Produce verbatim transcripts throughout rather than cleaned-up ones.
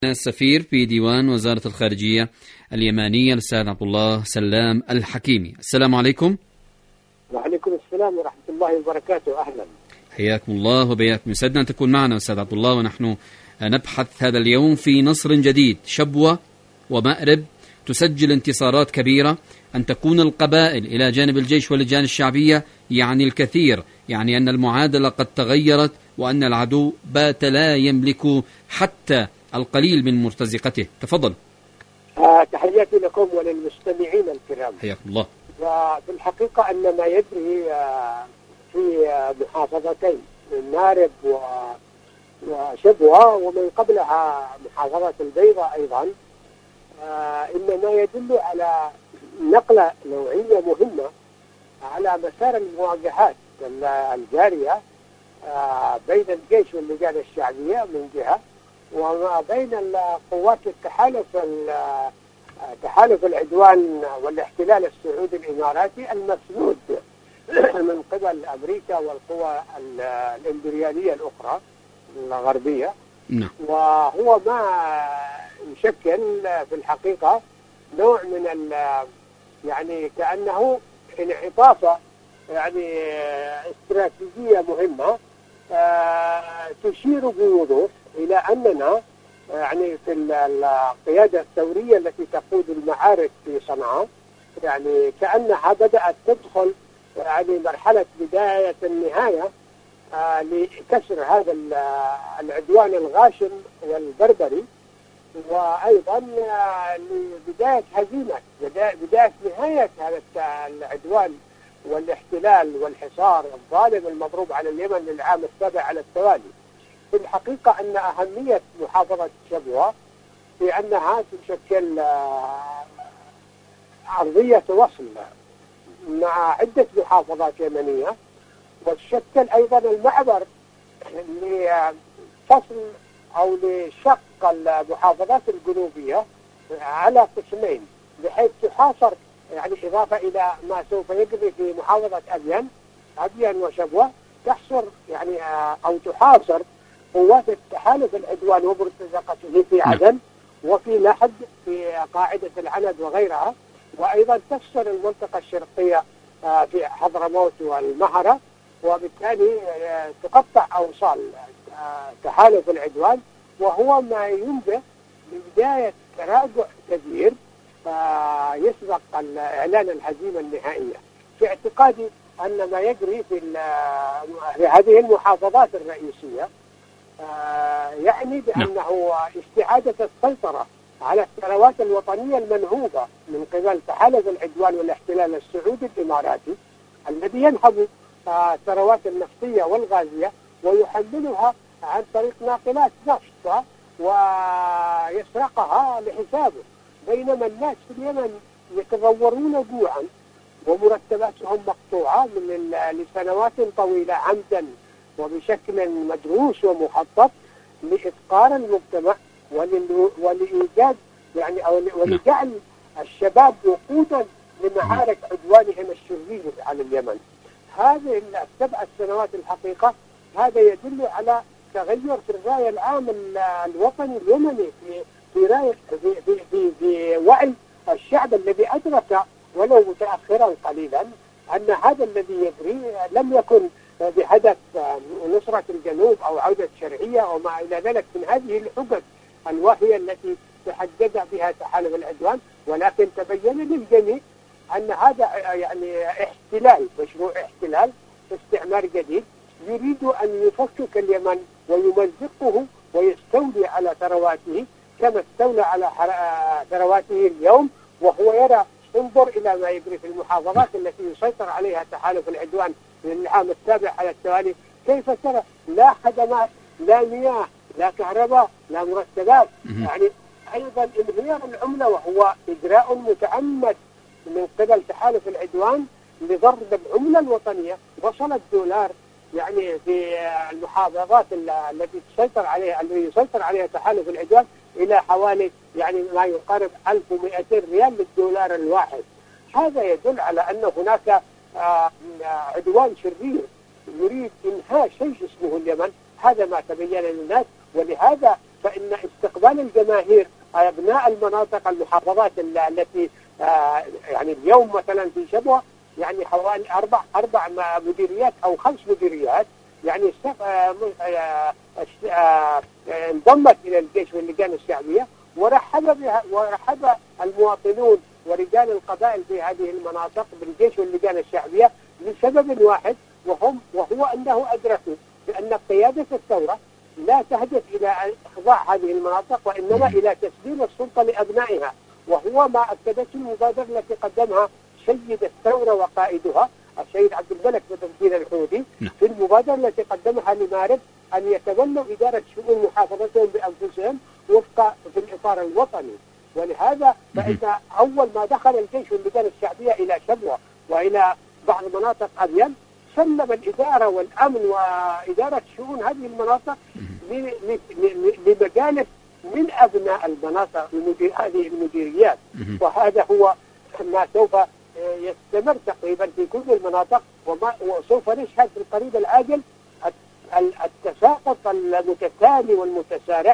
السفير في ديوان وزارة الخارجية اليمانية الأستاذ عبد الله سلام الحكيمي. السلام عليكم. وعليكم السلام ورحمة الله وبركاته. أهلا، حياكم الله وبياكم. يسعدنا أن تكون معنا أستاذ عبد الله، ونحن نبحث هذا اليوم في نصر جديد. شبوة ومأرب تسجل انتصارات كبيرة. أن تكون القبائل إلى جانب الجيش واللجان الشعبية يعني الكثير، يعني أن المعادلة قد تغيرت، وأن العدو بات لا يملك حتى القليل من مرتزقته. تفضل. آه تحياتي لكم وللمستمعين الكرام. حياكم الله. وفي الحقيقة أن ما يجري آه في آه محافظتين مأرب وشبوة ومن قبلها محافظة البيضاء أيضا آه إنما يدل على نقلة نوعية مهمة على مسار المواجهات الجارية آه بين الجيش واللجان الشعبية من جهة، وما بين قوات التحالف تحالف العدوان والاحتلال السعودي الإماراتي المسنود من قبل أمريكا والقوى الإمبريالية الأخرى الغربية. وهو ما يشكل في الحقيقة نوع من يعني كأنه انعطافة يعني استراتيجية مهمة تشير بوضوح إلى أننا يعني في القيادة الثورية التي تقود المعارك في صنعاء يعني كأنها بدأت تدخل يعني مرحلة بداية النهاية آه لكسر هذا العدوان الغاشم والبربري، وأيضا آه لبداية هزيمة بداية نهاية هذا العدوان والاحتلال والحصار الظالم المضروب على اليمن للعام السابع على التوالي. في الحقيقة أن أهمية محافظة شبوة في أنها تشكل عرضية وصل مع عدة محافظات يمنية، وتشكل أيضا المعبر لفصل أو لشق المحافظات الجنوبية على قسمين، بحيث تحاصر يعني إضافة إلى ما سوف يجري في محافظة أبين أبين وشبوة، تحصر يعني أو تحاصر قوات التحالف العدوان ومرتزقته في عدن وفي لحد في قاعدة العند وغيرها، وأيضا تفصل المنطقة الشرقية في حضرموت والمهرة، وبالتالي تقطع أوصال تحالف العدوان، وهو ما ينبه ببداية تراجع كبير يسبق إعلان الهزيمة النهائية. في اعتقادي أن ما يجري في هذه المحافظات الرئيسية يعني بأنه استعادة السيطرة على الثروات الوطنية المنهوبة من قبل تحالف العدوان والاحتلال السعودي الإماراتي الذي ينهب الثروات النفطية والغازية ويحملها عن طريق ناقلات نفط ويسرقها لحسابه، بينما الناس في اليمن يتضورون جوعا ومرتباتهم مقطوعة من لسنوات طويلة عمدا وبشكل مدروس ومخطط لإفقار المجتمع ولإيجاد يعني أو ولجعل الشباب وقودا لمعارك عدوانهم الشرير على اليمن. هذه السبع سنوات الحقيقة هذا يدل على تغير في الرأي العام الوطني اليمني في في رأي في في في, في وعي الشعب الذي أدرك ولو متأخرا قليلا أن هذا الذي يجري لم يكن بهدف نصرة الجنوب أو عودة شرعية وما إلى ذلك من هذه الحجج الواهية التي تحدد بها تحالف العدوان، ولكن تبين للجميع أن هذا يعني احتلال، مشروع احتلال استعمار جديد يريد أن يفكك اليمن ويمزقه ويستولي على ثرواته كما استولى على ثرواته اليوم، وهو يرى انظر إلى ما يجري في المحافظات التي يسيطر عليها تحالف العدوان من العام السابع على التوالي، كيف ترى لا خدمات لا مياه لا كهرباء لا مرتبات، يعني أيضا انهيار العملة وهو إجراء متعمد من قبل تحالف العدوان لضرب العملة الوطنية. وصل الدولار يعني في المحافظات التي تسيطر عليها التي يسيطر عليها تحالف العدوان إلى حوالي يعني ما يقارب ألف ومئتين ريال للدولار الواحد. هذا يدل على أن هناك عدوان شرير يريد إنهاء شيء اسمه اليمن. هذا ما تبين للناس، ولهذا فإن استقبال الجماهير أبناء المناطق المحافظات التي آه يعني اليوم مثلا في شبوة يعني حوالي أربع أربع مديريات أو خمس مديريات يعني انضمت إلى الجيش واللجان الشعبية، ورحب بها ورحب المواطنون ورجال القبائل في هذه المناطق بالجيش واللجان الشعبية لسبب واحد، وهم وهو أنه أدركوا بأن قيادة الثورة لا تهدف إلى إخضاع هذه المناطق وإنما إلى تسليم السلطة لأبنائها، وهو ما أكدته المبادرة التي قدمها سيد الثورة وقائدها السيد عبد الملك بدر الدين الحودي في المبادرة التي قدمها لمارب أن يتولوا إدارة شؤون محافظتهم بأنفسهم وفق في الإطار الوطني. ولهذا فإن أول ما دخل الجيش واللجان الشعبية إلى شبوة وإلى بعض مناطق أبين سلم الإدارة والأمن وإدارة شؤون هذه المناطق لمجالس من أبناء المناطق هذه المديريات، وهذا هو ما سوف يستمر تقريبا في كل المناطق، وما وسوف نشهد في القريب العاجل التساقط المتتالي والمتسارع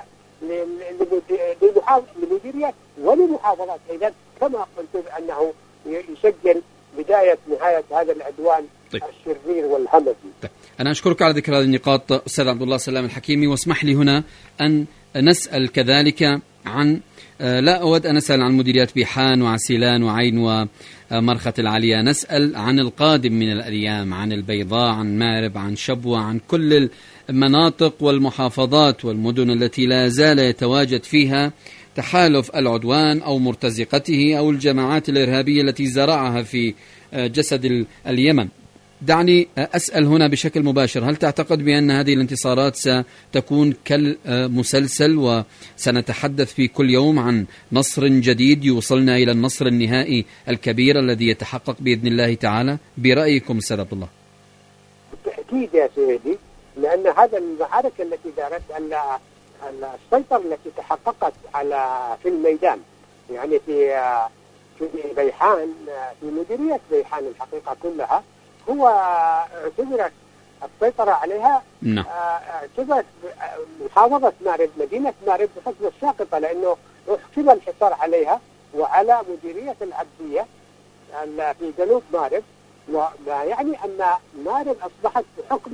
للمديريات ولمحافظات أيضا، كما قلت بأنه يسجل بداية نهاية هذا العدوان طيب. الشرير والهمجي. طيب. أنا أشكرك على ذكر هذه النقاط أستاذ عبد الله سلام الحكيمي، واسمح لي هنا أن نسأل كذلك عن لا أود أن أسأل عن مديريات بيحان وعسيلان وعين ومرخة العالية، نسأل عن القادم من الأيام، عن البيضاء، عن مارب، عن شبوة، عن كل المناطق والمحافظات والمدن التي لا زال يتواجد فيها تحالف العدوان أو مرتزقته أو الجماعات الإرهابية التي زرعها في جسد اليمن. دعني أسأل هنا بشكل مباشر، هل تعتقد بأن هذه الانتصارات ستكون كالمسلسل وسنتحدث في كل يوم عن نصر جديد يوصلنا إلى النصر النهائي الكبير الذي يتحقق بإذن الله تعالى؟ برأيكم أستاذ عبد الله. بالتأكيد يا سيدي، لأن هذا المعارك التي دارت السيطرة التي تحققت على في الميدان يعني في في بيحان، في مديرية بيحان الحقيقة كلها هو اعتبرت السيطرة عليها نعم. اعتبرت محافظة مارب مدينة مارب بحكم الساقطة، لأنه احكم الحصار عليها وعلى مديرية العبدية في جنوب مارب، وما يعني أن مارب أصبحت بحكم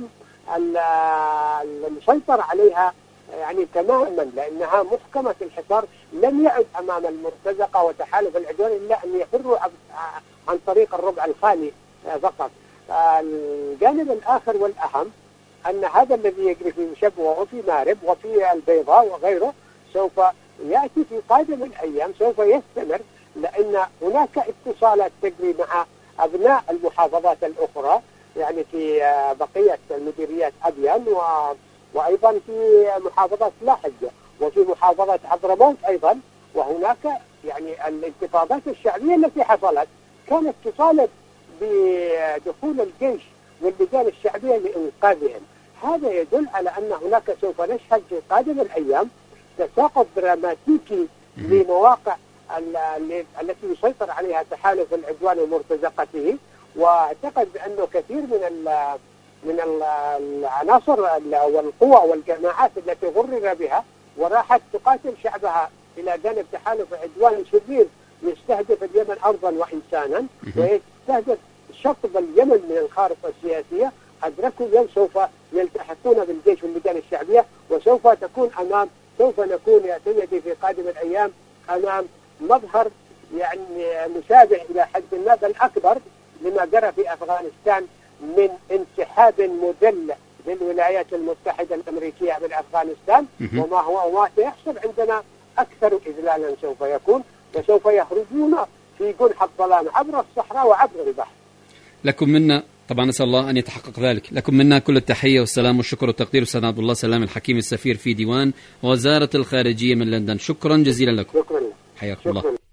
المسيطر عليها يعني تماما، لأنها محكمة الحصار، لم يعد أمام المرتزقة وتحالف العدوان إلا أن يفروا عن طريق الربع الخالي فقط. الجانب الآخر والأهم أن هذا الذي يجري في شبوة وفي مارب وفي البيضاء وغيره سوف يأتي في قادم الأيام، سوف يستمر، لأن هناك اتصالات تجري مع أبناء المحافظات الأخرى يعني في بقية المديريات أبيان و... وأيضا في محافظة لاحج وفي محافظة حضرموت أيضا، وهناك يعني الانتفاضات الشعبية التي حصلت كانت تطالب بدخول الجيش واللجان الشعبية لإنقاذهم. هذا يدل على أن هناك سوف نشهد في قادم الأيام تساقط دراماتيكي لمواقع التي يسيطر عليها تحالف العدوان ومرتزقته، واعتقد بأنه كثير من من العناصر والقوى والجماعات التي غرر بها وراحت تقاتل شعبها إلى جانب تحالف عدوان شرير يستهدف اليمن أرضا وإنسانا ويستهدف شطب اليمن من الخارطة السياسية، أدركوا اليوم سوف يلتحقون بالجيش واللجان الشعبية، وسوف تكون أمام سوف نكون يا سيدي في قادم الأيام أمام مظهر يعني مشابه إلى حد ما بل أكبر لما جرى في أفغانستان من انسحاب مدل للولايات المتحدة الأمريكية من أفغانستان، وما هو وما سيحصل عندنا أكثر إذلالا سوف يكون، وسوف يخرجون في جنح الظلام عبر الصحراء وعبر البحر. لكم منا طبعا نسأل الله أن يتحقق ذلك. لكم منا كل التحية والسلام والشكر والتقدير أستاذ عبد الله سلام الحكيم السفير في ديوان وزارة الخارجية من لندن، شكرا جزيلا لكم. شكرا. حياكم الله.